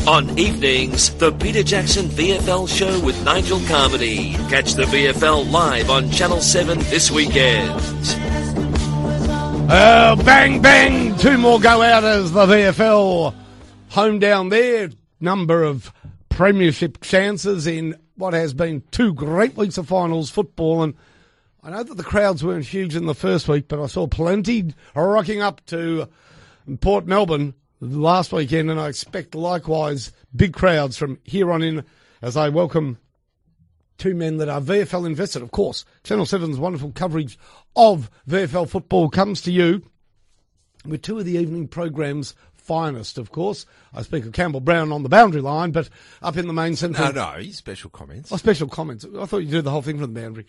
On evenings, the Peter Jackson VFL show with Nigel Carmody. Catch the VFL live on Channel 7 this weekend. Bang, bang! Two more go out as the VFL home down there. Number of premiership chances in what has been two great weeks of finals football. And I know that the crowds weren't huge in the first week, but I saw plenty rocking up to Port Melbourne last weekend, and I expect likewise big crowds from here on in as I welcome two men that are VFL invested. Of course, Channel 7's wonderful coverage of VFL football comes to you with two of the evening program's finest, of course. I speak of Campbell Brown on the boundary line, but up in the main centre. No, special comments. Oh, special comments. I thought you did the whole thing from the boundary.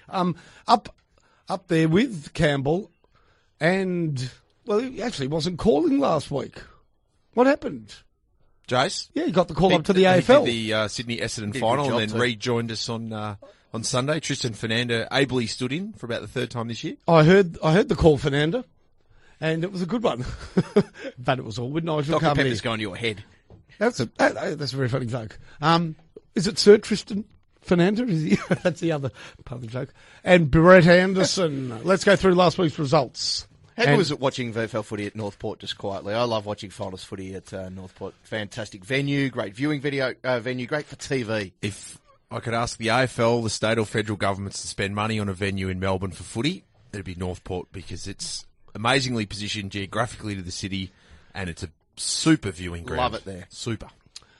Up there with Campbell, and, well, he actually wasn't calling last week. What happened? Jace? Yeah, he got the call up to the AFL. He did the Sydney Essendon final and then rejoined us on Sunday. Tristan Fernanda ably stood in for about the third time this year. I heard the call, Fernanda, and it was a good one. But it was all with Nigel Dr. Pepper's going to your head. That's a very funny joke. Is it Sir Tristan Fernanda? Is he? That's the other part of the joke. And Brett Anderson. Let's go through last week's results. How good was it watching VFL footy at Northport just quietly? I love watching finals footy at Northport. Fantastic venue, great viewing venue, great for TV. If I could ask the AFL, the state or federal governments to spend money on a venue in Melbourne for footy, it'd be Northport because it's amazingly positioned geographically to the city and it's a super viewing ground. Love it there. Super.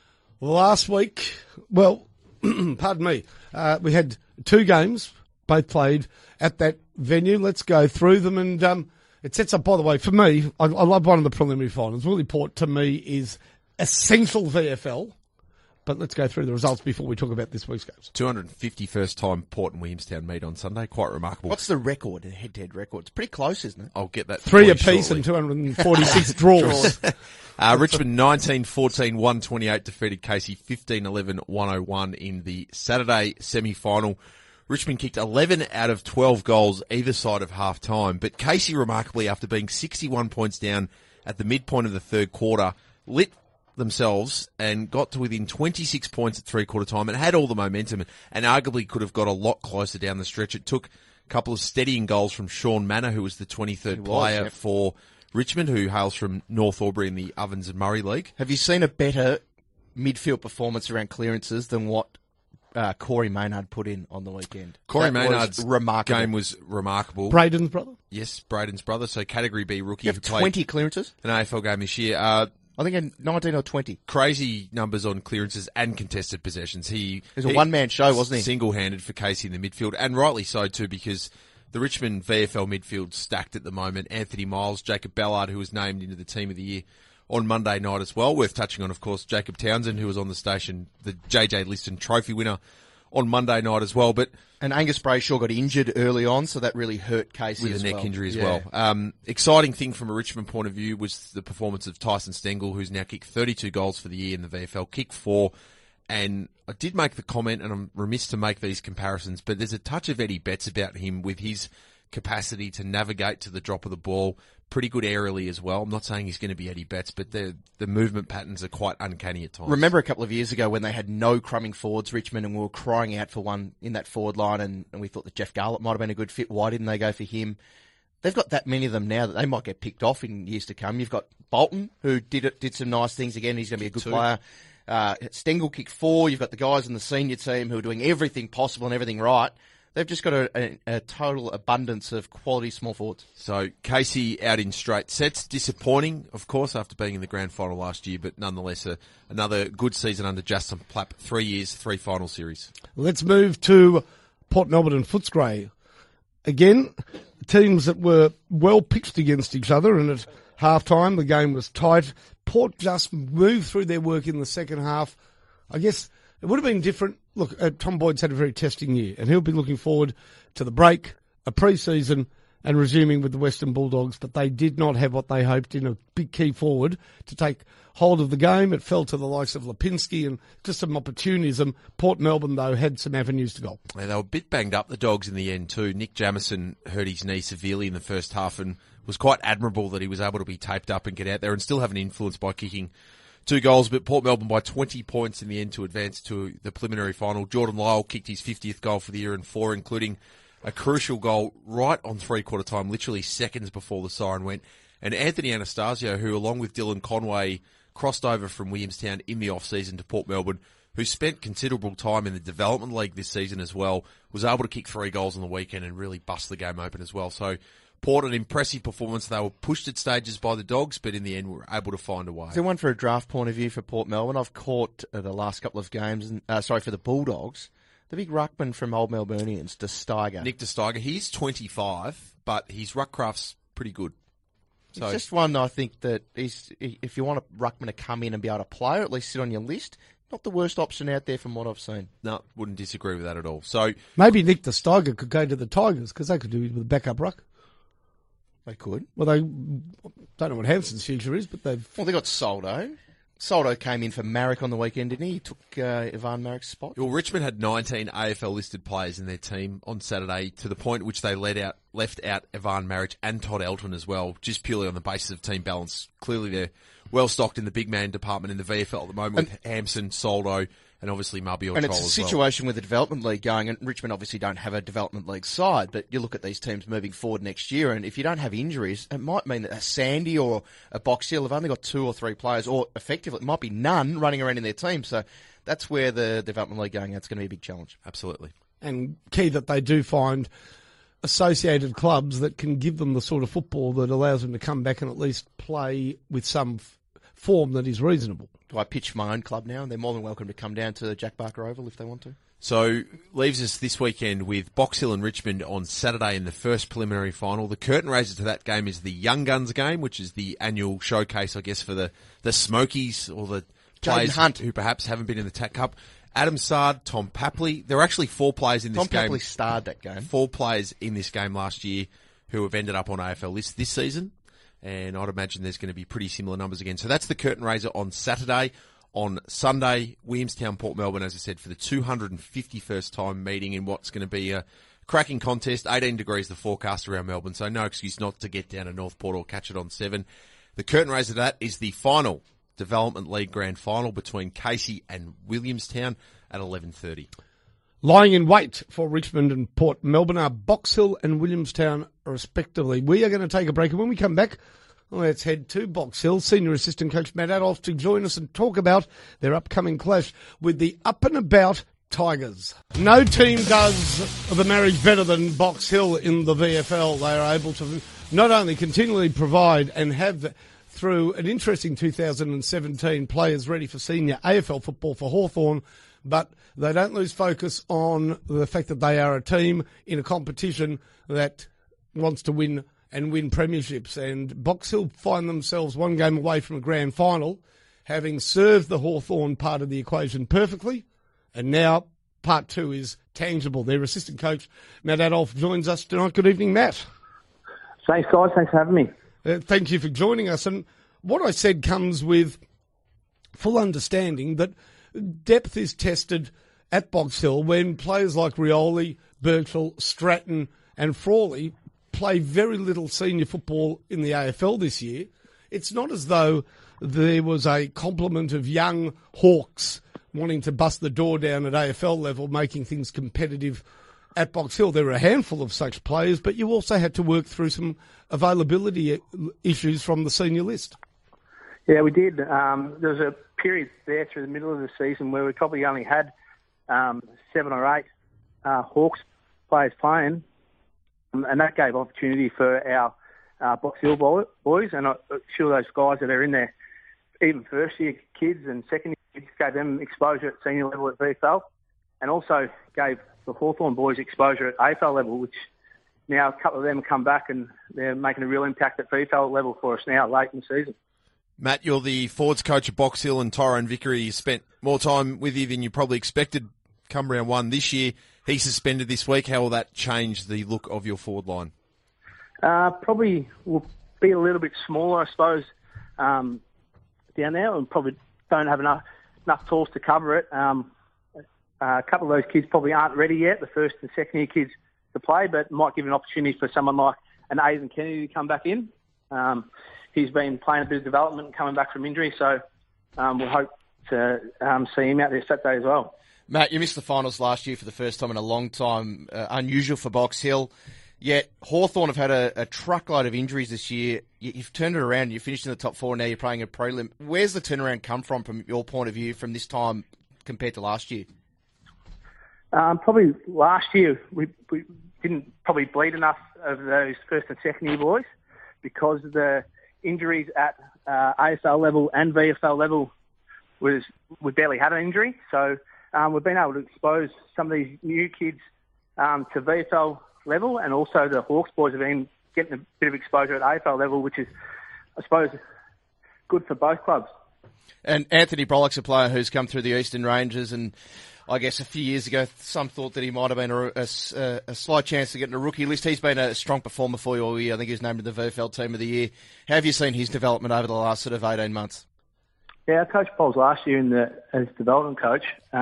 Last week, well, pardon me, we had two games, both played at that venue. Let's go through them and... it sets up, by the way, for me, I love one of the preliminary finals. Willie Port, to me, is essential VFL. But let's go through the results before we talk about this week's games. 251st time Port and Williamstown meet on Sunday. Quite remarkable. What's the record, the head-to-head record? It's pretty close, isn't it? I'll get that. 3 apiece and 246 draws. Richmond 19-14-128 defeated Casey 15-11-101 in the Saturday semi-final. Richmond kicked 11 out of 12 goals either side of half-time, but Casey, remarkably, after being 61 points down at the midpoint of the third quarter, lit themselves and got to within 26 points at three-quarter time and had all the momentum and arguably could have got a lot closer down the stretch. It took a couple of steadying goals from Sean Manor, who was the 23rd player for Richmond, who hails from North Albury in the Ovens and Murray League. Have you seen a better midfield performance around clearances than what Corey Maynard put in on the weekend? Corey Maynard's game was remarkable. Braden's brother? Yes, Braden's brother. So Category B rookie. You have 20 clearances? An AFL game this year. I think 19 or 20. Crazy numbers on clearances and contested possessions. It was a one-man show, wasn't he? Single-handed for Casey in the midfield, and rightly so too, because the Richmond VFL midfield stacked at the moment. Anthony Miles, Jacob Ballard, who was named into the Team of the Year on Monday night as well. Worth touching on, of course, Jacob Townsend, who was on the station, the JJ Liston Trophy winner on Monday night as well. And Angus Brayshaw got injured early on, so that really hurt Casey with a neck injury as well. Exciting thing from a Richmond point of view was the performance of Tyson Stengel, who's now kicked 32 goals for the year in the VFL, kicked 4. And I did make the comment, and I'm remiss to make these comparisons, but there's a touch of Eddie Betts about him with his capacity to navigate to the drop of the ball. Pretty good aerially as well. I'm not saying he's going to be Eddie Betts, but the movement patterns are quite uncanny at times. Remember a couple of years ago when they had no crumbing forwards, Richmond, and we were crying out for one in that forward line, and we thought that Jeff Garlett might have been a good fit. Why didn't they go for him? They've got that many of them now that they might get picked off in years to come. You've got Bolton, who did some nice things again. He's going to be a good player. Stengel kicked 4. You've got the guys in the senior team who are doing everything possible and everything right. They've just got a total abundance of quality small forwards. So Casey out in straight sets. Disappointing, of course, after being in the grand final last year, but nonetheless another good season under Justin Plapp. 3 years, 3 final series. Let's move to Port Melbourne and Footscray. Again, teams that were well pitched against each other, and at half-time the game was tight. Port just moved through their work in the second half. I guess it would have been different. Look, Tom Boyd's had a very testing year, and he'll be looking forward to the break, a pre-season, and resuming with the Western Bulldogs, but they did not have what they hoped in a big key forward to take hold of the game. It fell to the likes of Lipinski and just some opportunism. Port Melbourne, though, had some avenues to goal. Yeah, they were a bit banged up, the Dogs, in the end too. Nick Jamison hurt his knee severely in the first half and was quite admirable that he was able to be taped up and get out there and still have an influence by kicking 2 goals, but Port Melbourne by 20 points in the end to advance to the preliminary final. Jordan Lyle kicked his 50th goal for the year and 4, including a crucial goal right on three-quarter time, literally seconds before the siren went. And Anthony Anastasio, who along with Dylan Conway crossed over from Williamstown in the off-season to Port Melbourne, who spent considerable time in the development league this season as well, was able to kick 3 goals on the weekend and really bust the game open as well. So Port, an impressive performance. They were pushed at stages by the Dogs, but in the end were able to find a way. Is there one for a draft point of view for Port Melbourne? I've caught the last couple of games, for the Bulldogs, the big ruckman from Old Melburnians, De Steiger. Nick De Steiger, he's 25, but his ruckcraft's pretty good. So it's just one I think that if you want a ruckman to come in and be able to play, or at least sit on your list, not the worst option out there from what I've seen. No, wouldn't disagree with that at all. So maybe Nick De Steiger could go to the Tigers because they could do it with a backup ruck. They could. Well, they don't know what Hampson's future is, but they've... Well, they got Soldo. Soldo came in for Marek on the weekend, didn't he? He took Ivan Marek's spot. Well, Richmond had 19 AFL-listed players in their team on Saturday, to the point which they left out Ivan Marek and Todd Elton as well, just purely on the basis of team balance. Clearly, they're well-stocked in the big man department in the VFL at the moment with Hampson, Soldo, and obviously Mubby or Troll as well. And it's a situation with the development league going, and Richmond obviously don't have a development league side, but you look at these teams moving forward next year, and if you don't have injuries, it might mean that a Sandy or a Box Hill have only got 2 or 3 players, or effectively it might be none running around in their team. So that's where the development league going, that's going to be a big challenge. Absolutely. And key that they do find associated clubs that can give them the sort of football that allows them to come back and at least play with some form that is reasonable. Do I pitch my own club now? And they're more than welcome to come down to Jack Barker Oval if they want to. So, leaves us this weekend with Box Hill and Richmond on Saturday in the first preliminary final. The curtain raiser to that game is the Young Guns game, which is the annual showcase, I guess, for the Smokies or the players who perhaps haven't been in the TAC Cup. Adam Sard, Tom Papley. There are actually 4 players in this game. Tom Papley starred that game. 4 players in this game last year who have ended up on AFL lists this season. And I'd imagine there's going to be pretty similar numbers again. So that's the curtain raiser on Saturday. On Sunday, Williamstown, Port Melbourne, as I said, for the 251st time meeting in what's going to be a cracking contest. 18 degrees the forecast around Melbourne, so no excuse not to get down to Northport or catch it on 7. The curtain raiser to that is the final Development League Grand Final between Casey and Williamstown at 11:30. Lying in wait for Richmond and Port Melbourne are Box Hill and Williamstown, respectively. We are going to take a break, and when we come back, let's head to Box Hill. Senior Assistant Coach Matt Adolf to join us and talk about their upcoming clash with the Up and About Tigers. No team does the marriage better than Box Hill in the VFL. They are able to not only continually provide and have, through an interesting 2017, players ready for senior AFL football for Hawthorn, but they don't lose focus on the fact that they are a team in a competition that wants to win and win premierships. And Box Hill find themselves one game away from a grand final, having served the Hawthorn part of the equation perfectly, and now part 2 is tangible. Their assistant coach, Matt Adolf, joins us tonight. Good evening, Matt. Thanks, guys. Thanks for having me. Thank you for joining us. And what I said comes with full understanding that depth is tested at Box Hill when players like Rioli, Birchall, Stratton and Frawley play very little senior football in the AFL this year. It's not as though there was a complement of young Hawks wanting to bust the door down at AFL level, making things competitive at Box Hill. There were a handful of such players, but you also had to work through some availability issues from the senior list. Yeah, we did. There was a period there through the middle of the season where we probably only had 7 or 8 Hawks players playing, and that gave opportunity for our Box Hill boys, and I'm sure those guys that are in there, even first-year kids and second-year kids, gave them exposure at senior level at VFL, and also gave the Hawthorn boys exposure at AFL level, which now a couple of them have come back and they're making a real impact at VFL level for us now late in the season. Matt, you're the forwards coach at Box Hill, and Tyrone Vickery spent more time with you than you probably expected come round 1 this year. He's suspended this week. How will that change the look of your forward line? Probably will be a little bit smaller, I suppose, down there, and probably don't have enough tools to cover it. A couple of those kids probably aren't ready yet, the first and second year kids to play, but might give an opportunity for someone like an Aidan Kennedy to come back in. He's been playing a bit of development and coming back from injury, so we'll hope to see him out there Saturday as well. Matt, you missed the finals last year for the first time in a long time. Unusual for Box Hill. Yet Hawthorn have had a truckload of injuries this year. You've turned it around. You finished in the top four. Now you're playing a prelim. Where's the turnaround come from your point of view from this time compared to last year? Probably last year we didn't probably bleed enough of those first and second year boys because of the injuries at AFL level and VFL level. We barely had an injury, so we've been able to expose some of these new kids to VFL level, and also the Hawks boys have been getting a bit of exposure at AFL level, which is, I suppose, good for both clubs. And Anthony Brollock's a player who's come through the Eastern Ranges, and I guess a few years ago, some thought that he might have been a slight chance to get in a rookie list. He's been a strong performer for you all year. I think he was named to the VFL Team of the Year. How have you seen his development over the last sort of 18 months? Yeah, I coached Poles last year as development coach.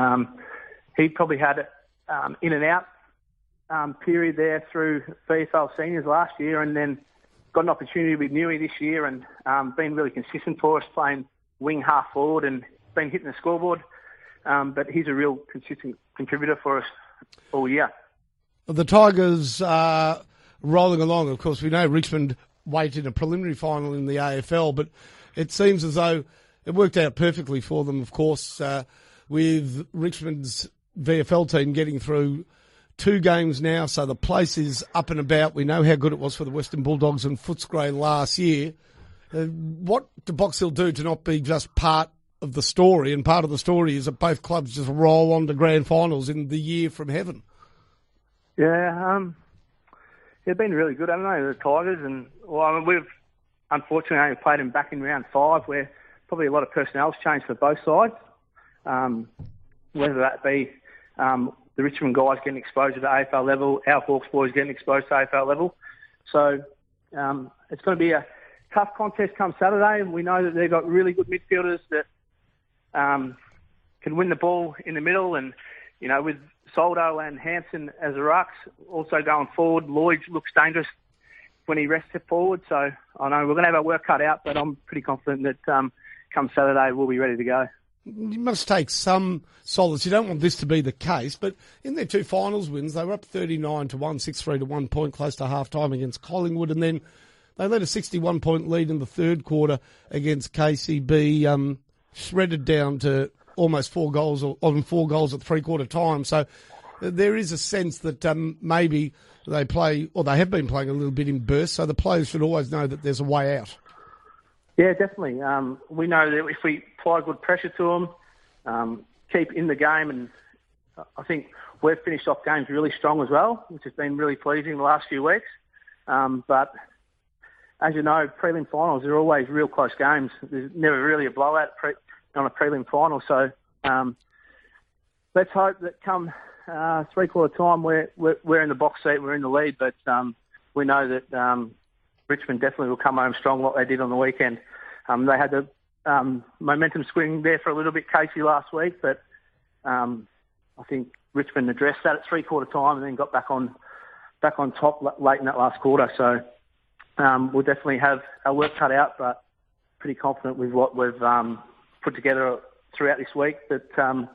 He probably had in and out period there through VFL seniors last year, and then got an opportunity with Newey this year, and been really consistent for us, playing wing half forward and been hitting the scoreboard. But he's a real consistent contributor for us all year. The Tigers are rolling along. Of course, we know Richmond waited a preliminary final in the AFL, but it seems as though it worked out perfectly for them, of course, with Richmond's VFL team getting through 2 games now, so the place is up and about. We know how good it was for the Western Bulldogs and Footscray last year. What do Box Hill do to not be just part of the story? And part of the story is that both clubs just roll on to grand finals in the year from heaven. Yeah, they've been really good, haven't they, the Tigers? And we've unfortunately only played them back in round 5, where probably a lot of personnel's changed for both sides. Whether that be the Richmond guys getting exposure to AFL level, our Hawks boys getting exposed to AFL level. So it's going to be a tough contest come Saturday. We know that they've got really good midfielders that can win the ball in the middle, and with Soldo and Hansen as the rucks, also going forward, Lloyd looks dangerous when he rests it forward. So I know we're going to have our work cut out, but I'm pretty confident that come Saturday we'll be ready to go. You must take some solace. You don't want this to be the case, but in their 2 finals wins, they were up 39-1, 6-3 to 1 point close to half-time against Collingwood, and then they led a 61-point lead in the third quarter against KCB, shredded down to almost 4 goals, or on 4 goals at 3-quarter time. So there is a sense that maybe they play, or they have been playing a little bit in bursts, so the players should always know that there's a way out. Yeah, definitely. We know that if we apply good pressure to them, keep in the game, and I think we've finished off games really strong as well, which has been really pleasing the last few weeks. But as you know, prelim finals are always real close games. There's never really a blowout on a prelim final. So let's hope that come 3-quarter time we're in the box seat, we're in the lead. But we know that Richmond definitely will come home strong, what they did on the weekend. They had the momentum swing there for a little bit, Casey, last week, but I think Richmond addressed that at 3-quarter time and then got back on top late in that last quarter. So we'll definitely have our work cut out, but pretty confident with what we've put together throughout this week that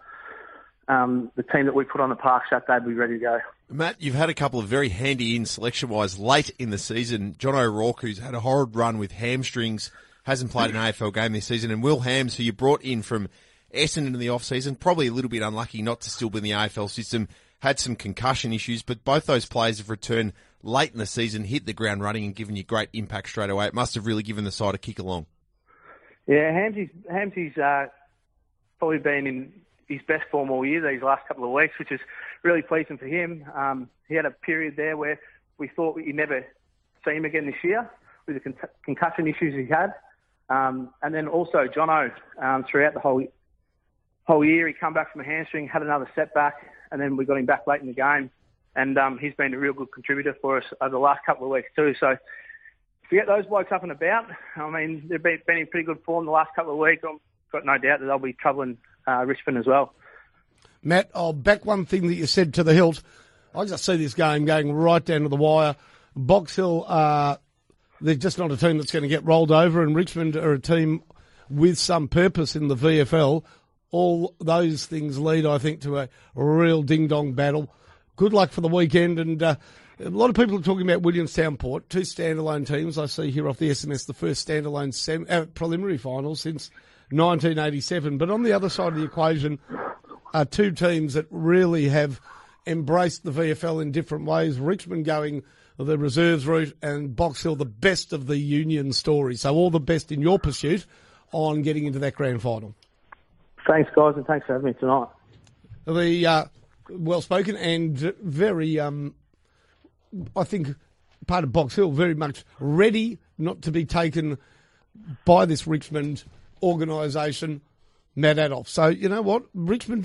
the team that we put on the park Saturday will be ready to go. Matt, you've had a couple of very handy in selection-wise late in the season. John O'Rourke, who's had a horrid run with hamstrings, hasn't played an AFL game this season, and Will Hams, who you brought in from Essendon in the off-season, probably a little bit unlucky not to still be in the AFL system, had some concussion issues, but both those players have returned late in the season, hit the ground running and given you great impact straight away. It must have really given the side a kick along. Yeah, Hamsy's probably been in his best form all year these last couple of weeks, which is really pleasing for him. He had a period there where we thought we'd never see him again this year with the concussion issues he had. And then also Jono, throughout the whole year, he come back from a hamstring, had another setback, and then we got him back late in the game. And he's been a real good contributor for us over the last couple of weeks too. So if we get those blokes up and about, I mean, they've been in pretty good form the last couple of weeks. I've got no doubt that they'll be troubling Richmond as well. Matt, I'll back one thing that you said to the hilt. I just see this game going right down to the wire. Box Hill, they're just not a team that's going to get rolled over, and Richmond are a team with some purpose in the VFL. All those things lead, I think, to a real ding-dong battle. Good luck for the weekend. And a lot of people are talking about Williamstown Port, two standalone teams. I see here off the SMS the first standalone preliminary final since 1987. But on the other side of the equation are two teams that really have embraced the VFL in different ways. Richmond going the reserves route and Box Hill the best of the Union story. So all the best in your pursuit on getting into that grand final. Thanks, guys, and thanks for having me tonight. The well-spoken and very, I think, part of Box Hill, very much ready not to be taken by this Richmond organisation, Matt Adolf. So, you know what? Richmond,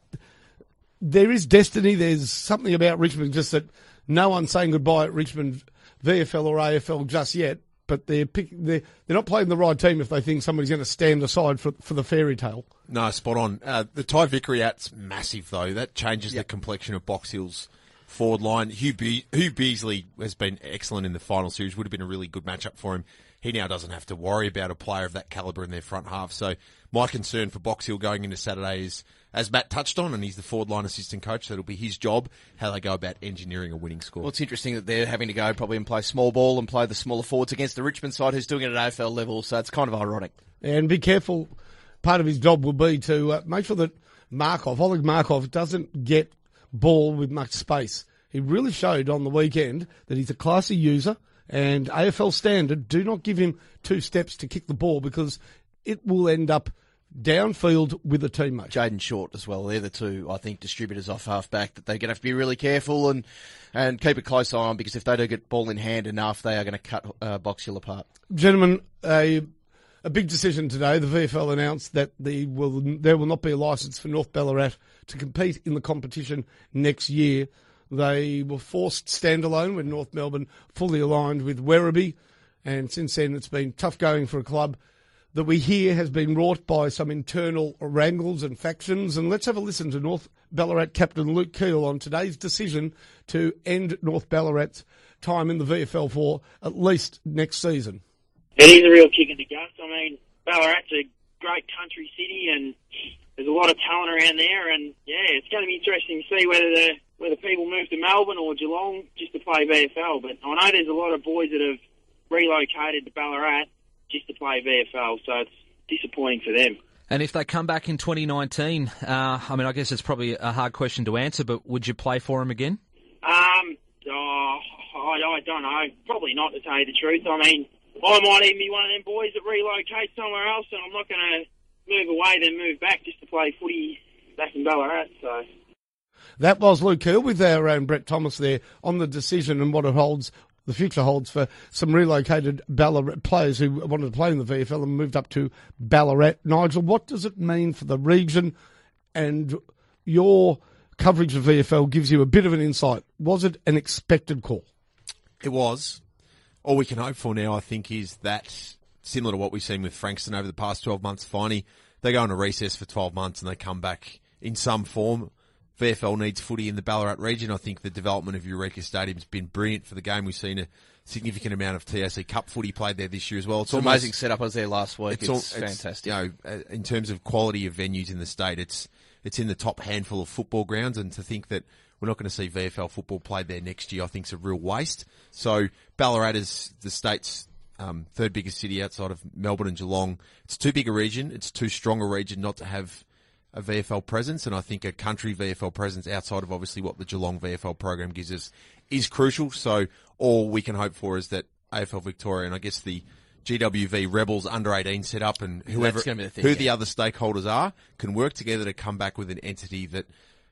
there is destiny. There's something about Richmond, just that no one's saying goodbye at Richmond, VFL or AFL just yet, but they're not playing the right team if they think somebody's going to stand aside for the fairy tale. No, spot on. The Ty Vickery out's massive, though. That changes the complexion of Box Hill's forward line. Hugh Beasley has been excellent in the final series. Would have been a really good matchup for him. He now doesn't have to worry about a player of that calibre in their front half. So my concern for Box Hill going into Saturday is, as Matt touched on, and he's the forward line assistant coach, so it'll be his job how they go about engineering a winning score. Well, it's interesting that they're having to go probably and play small ball and play the smaller forwards against the Richmond side who's doing it at AFL level, so it's kind of ironic. And be careful. Part of his job will be to make sure that Oleg Markov doesn't get ball with much space. He really showed on the weekend that he's a classy user, and AFL standard, do not give him 2 steps to kick the ball because it will end up downfield with a teammate. Jaden Short as well. They're the two, I think, distributors off half-back that they're going to have to be really careful and keep a close eye on, because if they do get ball in hand enough, they are going to cut Box Hill apart. Gentlemen, a big decision today. The VFL announced that there will not be a licence for North Ballarat to compete in the competition next year. They were forced standalone when North Melbourne fully aligned with Werribee, and since then it's been tough going for a club that we hear has been wrought by some internal wrangles and factions. And let's have a listen to North Ballarat captain Luke Keele on today's decision to end North Ballarat's time in the VFL for at least next season. It is a real kick in the guts. I mean, Ballarat's a great country city and there's a lot of talent around there, and yeah, it's going to be interesting to see whether people move to Melbourne or Geelong just to play VFL. But I know there's a lot of boys that have relocated to Ballarat just to play VFL, so it's disappointing for them. And if they come back in 2019, I mean, I guess it's probably a hard question to answer, but would you play for them again? I don't know. Probably not, to tell you the truth. I mean, I might even be one of them boys that relocate somewhere else, and I'm not going to move away then move back just to play footy back in Ballarat. So that was Luke Keele with our own Brett Thomas there on the decision and what the future holds for some relocated Ballarat players who wanted to play in the VFL and moved up to Ballarat. Nigel, what does it mean for the region? And your coverage of VFL gives you a bit of an insight. Was it an expected call? It was. All we can hope for now, I think, is that, similar to what we've seen with Frankston over the past 12 months, finally, they go on a recess for 12 months and they come back in some form. VFL needs footy in the Ballarat region. I think the development of Eureka Stadium has been brilliant for the game. We've seen a significant amount of TAC Cup footy played there this year as well. It's an amazing setup. I was there last week. It's fantastic. You know, in terms of quality of venues in the state, it's in the top handful of football grounds, and to think that we're not going to see VFL football played there next year, I think is a real waste. So Ballarat is the state's third biggest city outside of Melbourne and Geelong. It's too big a region. It's too strong a region not to have a VFL presence, and I think a country VFL presence outside of obviously what the Geelong VFL program gives us is crucial. So all we can hope for is that AFL Victoria and I guess the GWV Rebels under-18 set up and the other stakeholders are can work together to come back with an entity that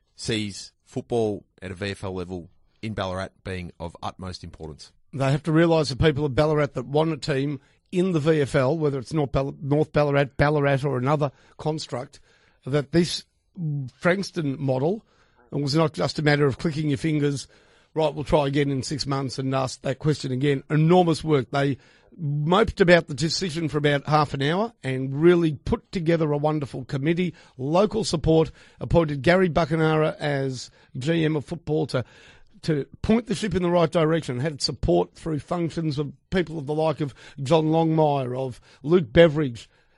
sees football at a VFL level in Ballarat being of utmost importance. They have to realise the people of Ballarat that want a team in the VFL, whether it's North Ballarat, Ballarat or another construct, that this Frankston model was not just a matter of clicking your fingers, right, we'll try again in 6 months and ask that question again. Enormous work. They moped about the decision for about half an hour and really put together a wonderful committee. Local support appointed Gary Buckenara as GM of football to point the ship in the right direction, had support through functions of people of the like of John Longmire, of Luke Beveridge,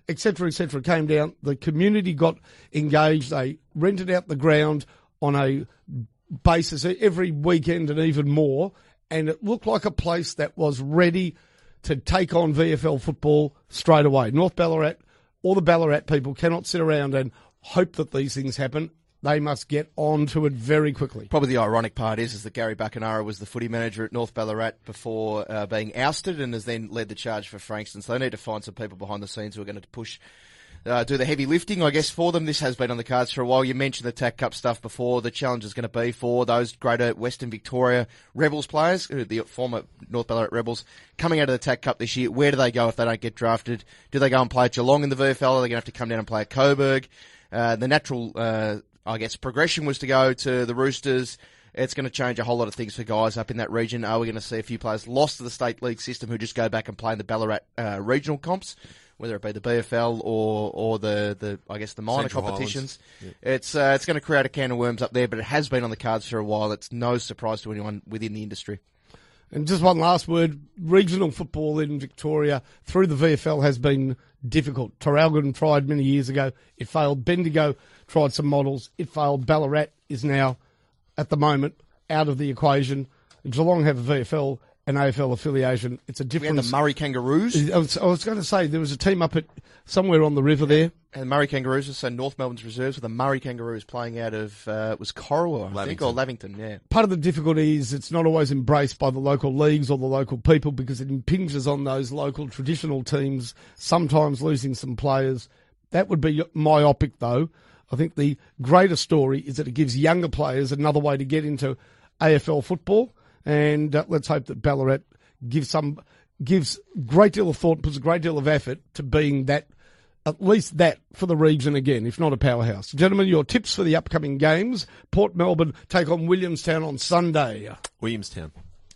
etc., came down. The community got engaged. They rented out the ground on a basis every weekend and even more, and it looked like a place that was ready to take on VFL football straight away. North Ballarat, all the Ballarat people cannot sit around and hope that these things happen. They must get on to it very quickly. Probably the ironic part is that Gary Bacanara was the footy manager at North Ballarat before being ousted and has then led the charge for Frankston. So they need to find some people behind the scenes who are going to push, do the heavy lifting, I guess, for them. This has been on the cards for a while. You mentioned the TAC Cup stuff before. The challenge is going to be for those Greater Western Victoria Rebels players, the former North Ballarat Rebels, coming out of the TAC Cup this year. Where do they go if they don't get drafted? Do they go and play at Geelong in the VFL? Are they going to have to come down and play at Coburg? The natural I guess progression was to go to the Roosters. It's going to change a whole lot of things for guys up in that region. Are we going to see a few players lost to the state league system who just go back and play in the Ballarat regional comps, whether it be the BFL or the I guess the minor Central competitions? Highlands. It's going to create a can of worms up there, but it has been on the cards for a while. It's no surprise to anyone within the industry. And just one last word, regional football in Victoria through the VFL has been difficult. Traralgon tried many years ago. It failed. Bendigo tried some models. It failed. Ballarat is now, at the moment, out of the equation. Geelong have a VFL and AFL affiliation. It's a different... We had the Murray Kangaroos. I was going to say, there was a team up at somewhere on the river there. And the Murray Kangaroos, so North Melbourne's reserves, with the Murray Kangaroos playing out of, it was Corowa, I think, or Lavington, yeah. Part of the difficulty is it's not always embraced by the local leagues or the local people because it impinges on those local traditional teams, sometimes losing some players. That would be myopic, though. I think the greater story is that it gives younger players another way to get into AFL football, and let's hope that Ballarat gives great deal of thought, puts a great deal of effort to being that, at least that for the region again, if not a powerhouse. Gentlemen, your tips for the upcoming games. Port Melbourne take on Williamstown on Sunday. Williamstown.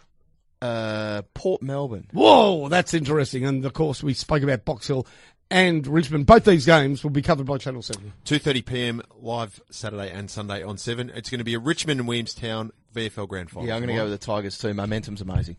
Port Melbourne. Whoa, that's interesting. And, of course, we spoke about Box Hill and Richmond. Both these games will be covered by Channel 7. 2:30pm live Saturday and Sunday on 7. It's going to be a Richmond and Williamstown VFL Grand Final. Yeah, I'm going to go with the Tigers too. Momentum's amazing.